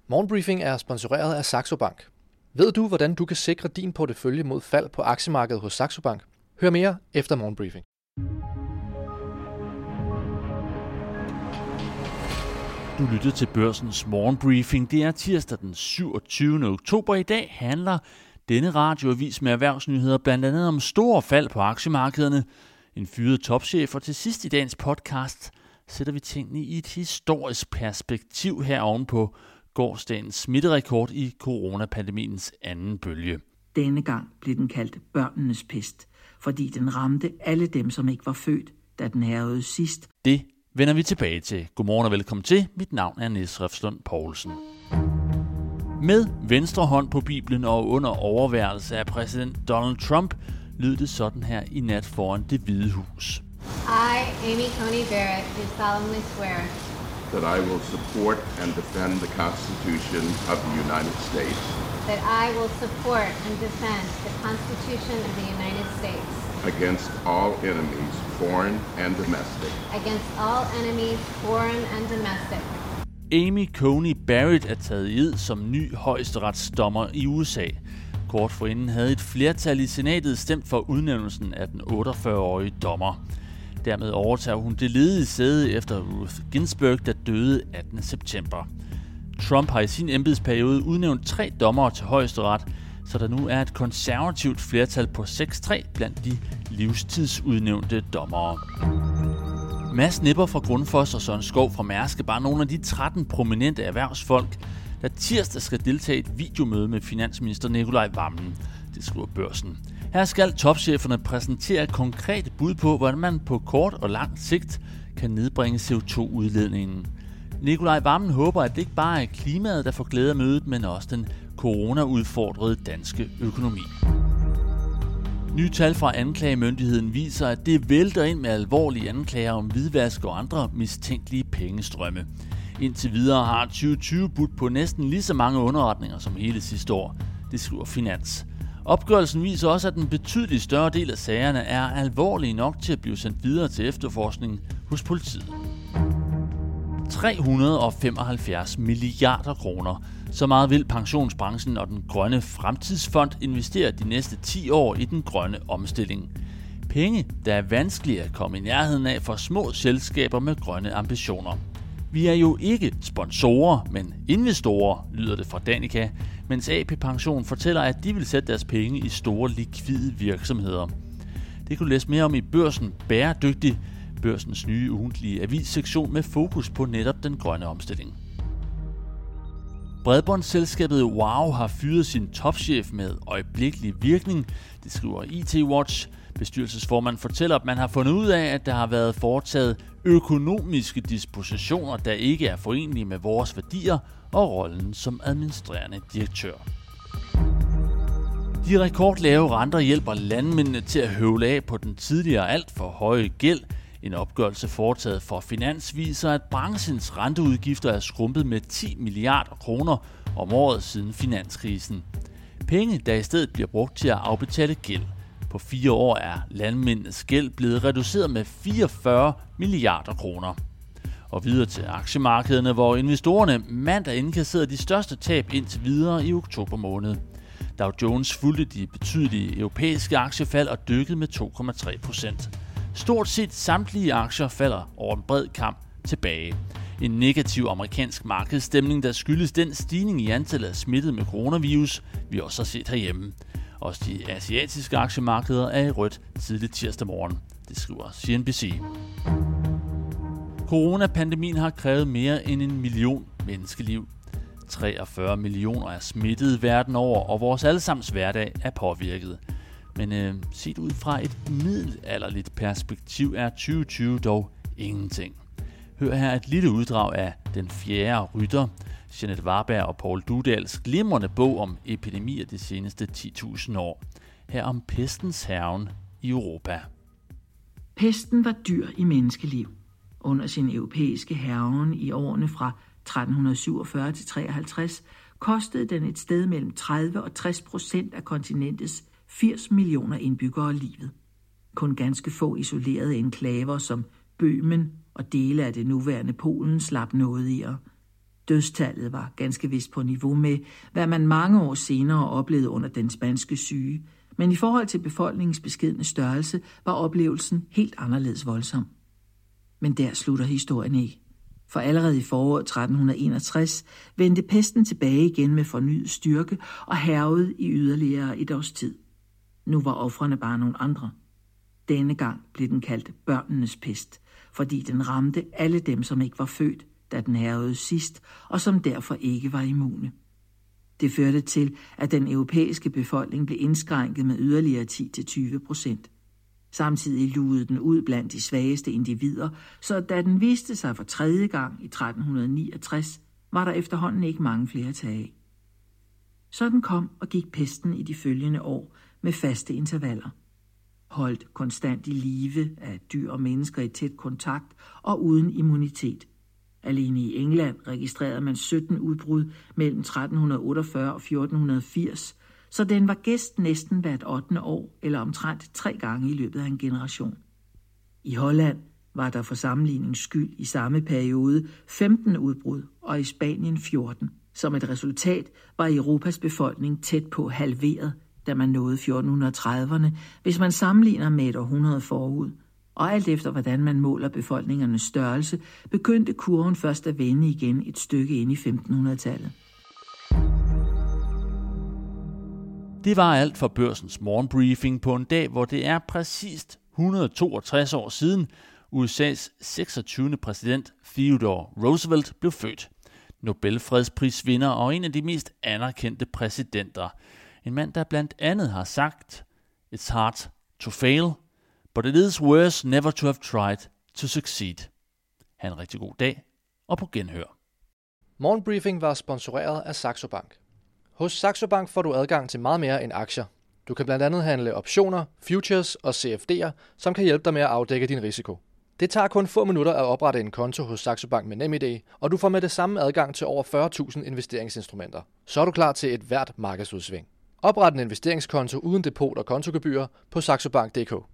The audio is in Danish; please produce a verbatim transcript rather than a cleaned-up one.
Morgenbriefing er sponsoreret af Saxo Bank. Ved du, hvordan du kan sikre din portefølje mod fald på aktiemarkedet hos Saxo Bank? Hør mere efter Morgenbriefing. Du lytter til Børsens Morgenbriefing. Det er tirsdag den syvogtyvende oktober. I dag handler denne radioavis med erhvervsnyheder blandt andet om store fald på aktiemarkederne, en fyret topchef, og til sidst i dagens podcast sætter vi tingene i et historisk perspektiv her ovenpå gårsdagens smitterekord i coronapandemiens anden bølge. Denne gang blev den kaldt børnenes pest, fordi den ramte alle dem, som ikke var født, da den hærgede sidst. Det vender vi tilbage til. Godmorgen og velkommen til. Mit navn er Niels Refslund Poulsen. Med venstre hånd på Bibelen og under overværelse af præsident Donald Trump lød det sådan her i nat foran Det Hvide Hus. I, Amy Coney Barrett, do solemnly swear that I will support and defend the Constitution of the United States. That I will support and defend the Constitution of the United States. Against all enemies, foreign and domestic. Against all enemies, foreign and domestic. Amy Coney Barrett er taget i ed som ny højesteretsdommer i U S A. Kort forinden havde et flertal i senatet stemt for udnævnelsen af den otteogfyrre-årige dommer. Dermed overtager hun det ledige sæde efter Ruth Ginsburg, der døde attende september. Trump har i sin embedsperiode udnævnt tre dommere til højesteret, så der nu er et konservativt flertal på seks tre blandt de livstidsudnævnte dommere. Mads Nipper fra Grundfos og Søren Skov fra Mærsk er bare nogle af de tretten prominente erhvervsfolk, der tirsdag skal deltage i et videomøde med finansminister Nicolai Wammen. Det skriver Børsen. Her skal topcheferne præsentere konkrete bud på, hvordan man på kort og lang sigt kan nedbringe C O to udledningen. Nicolai Wammen håber, at det ikke bare er klimaet, der får glæde af mødet, men også den corona-udfordrede danske økonomi. Nye tal fra anklagemyndigheden viser, at det vælter ind med alvorlige anklager om hvidvask og andre mistænkelige pengestrømme. Indtil videre har tyve tyve budt på næsten lige så mange underretninger som hele sidste år. Det skriver Finans. Opgørelsen viser også, at en betydelig større del af sagerne er alvorlige nok til at blive sendt videre til efterforskning hos politiet. tre hundrede og femoghalvfjerds milliarder kroner. Så meget vil pensionsbranchen og den grønne fremtidsfond investere de næste ti år i den grønne omstilling. Penge, der er vanskelige at komme i nærheden af for små selskaber med grønne ambitioner. Vi er jo ikke sponsorer, men investorer, lyder det fra Danica, mens A P Pension fortæller, at de vil sætte deres penge i store likvide virksomheder. Det kan du læse mere om i Børsen Bæredygtig, Børsens nye ugentlige avissektion med fokus på netop den grønne omstilling. Bredbåndsselskabet Wow har fyret sin topchef med øjeblikkelig virkning, det skriver I T Watch. Bestyrelsesformand fortæller, at man har fundet ud af, at der har været foretaget økonomiske dispositioner, der ikke er forenlige med vores værdier og rollen som administrerende direktør. De rekordlave renter hjælper landmændene til at høvle af på den tidligere alt for høje gæld. En opgørelse foretaget for Finans viser, at branchens renteudgifter er skrumpet med ti milliarder kroner om året siden finanskrisen. Penge, der i stedet bliver brugt til at afbetale gæld. På fire år er landmændenes gæld blevet reduceret med fireogfyrre milliarder kroner. Og videre til aktiemarkederne, hvor investorerne mandag indkasserede de største tab indtil videre i oktober måned. Dow Jones fulgte de betydelige europæiske aktiefald og dykkede med to komma tre procent. Stort set samtlige aktier falder over en bred kamp tilbage. En negativ amerikansk markedsstemning, der skyldes den stigning i antallet af smittede med coronavirus, vi også har set herhjemme. Også de asiatiske aktiemarkeder er i rødt tidligt tirsdag morgen, det skriver C N B C. Coronapandemien har krævet mere end en million menneskeliv. treogfyrre millioner er smittet verden over, og vores allesammens hverdag er påvirket. Men øh, set ud fra et middelalderligt perspektiv er tyve tyve dog ingenting. Hør her et lille uddrag af Den fjerde rytter, Jeanette Varberg og Poul Dudals glimrende bog om epidemier de seneste ti tusind år. Her om pestens hærgen i Europa. Pesten var dyr i menneskeliv. Under sin europæiske hærgen i årene fra tretten syvogfyrre til treoghalvtreds kostede den et sted mellem tredive og tres procent af kontinentets firs millioner indbyggere livet. Kun ganske få isolerede enklaver som Bøhmen og dele af det nuværende Polen slap nådigere. Dødstallet var ganske vist på niveau med, hvad man mange år senere oplevede under den spanske syge, men i forhold til befolkningens beskedne størrelse var oplevelsen helt anderledes voldsom. Men der slutter historien ikke. For allerede i foråret tretten enogtres vendte pesten tilbage igen med fornyet styrke og hærgede i yderligere et års tid. Nu var ofrene bare nogle andre. Denne gang blev den kaldt børnenes pest, fordi den ramte alle dem, som ikke var født, da den hærgede sidst, og som derfor ikke var immune. Det førte til, at den europæiske befolkning blev indskrænket med yderligere ti til tyve procent. Samtidig lugede den ud blandt de svageste individer, så da den viste sig for tredje gang i tretten niogtres, var der efterhånden ikke mange flere tage. Sådan kom og gik pesten i de følgende år med faste intervaller. Holdt konstant i live af dyr og mennesker i tæt kontakt og uden immunitet. Alene i England registrerede man sytten udbrud mellem tretten otteogfyrre og fjorten firs, så den var gæst næsten hvert ottende år, eller omtrent tre gange i løbet af en generation. I Holland var der for sammenlignings skyld i samme periode femten udbrud, og i Spanien fjorten. Som et resultat var Europas befolkning tæt på halveret, da man nåede fjorten trediverne, hvis man sammenligner med et århundrede forud. Og alt efter hvordan man måler befolkningernes størrelse, begyndte kurven først at vende igen et stykke ind i femtenhundredetallet. Det var alt for Børsens morgenbriefing på en dag, hvor det er præcist et hundrede og toogtres år siden U S A's seksogtyvende præsident Theodore Roosevelt blev født. Nobelfredsprisvinder og en af de mest anerkendte præsidenter. En mand, der blandt andet har sagt, "It's hard to fail, but it is worse never to have tried to succeed." Ha' en rigtig god dag, og på genhør. Morgenbriefing var sponsoreret af Saxo Bank. Hos Saxo Bank får du adgang til meget mere end aktier. Du kan blandt andet handle optioner, futures og C F D'er, som kan hjælpe dig med at afdække din risiko. Det tager kun få minutter at oprette en konto hos Saxo Bank med NemID, og du får med det samme adgang til over fyrre tusind investeringsinstrumenter. Så er du klar til et hvert markedsudsving. Opret en investeringskonto uden depot og kontogebyrer på saxobank punktum d k.